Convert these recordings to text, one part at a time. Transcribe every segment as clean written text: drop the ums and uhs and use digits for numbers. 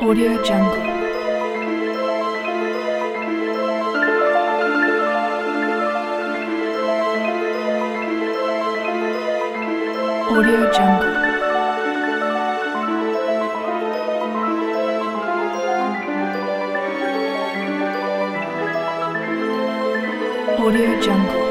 Audio Jungle. Audio Jungle. Audio Jungle.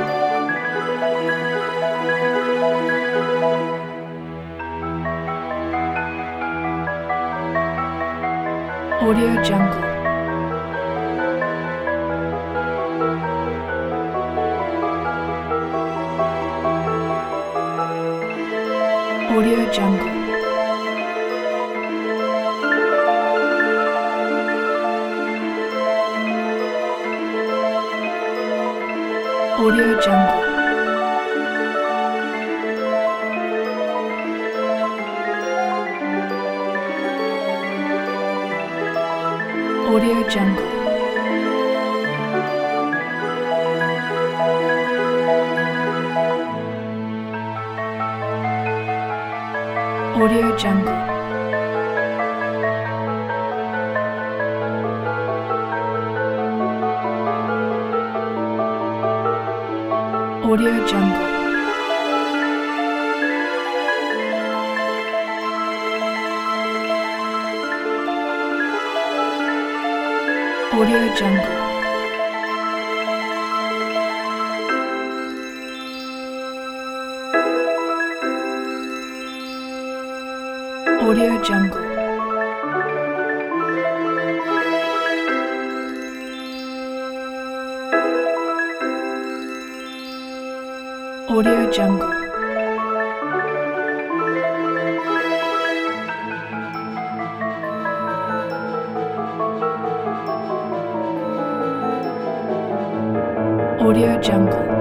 Audio Jungle. Audio Jungle. Audio Jungle. Audio Jungle. Audio Jungle. Audio Jungle. Audio Jungle. Audio Jungle. Audio Jungle. Audio Jungle.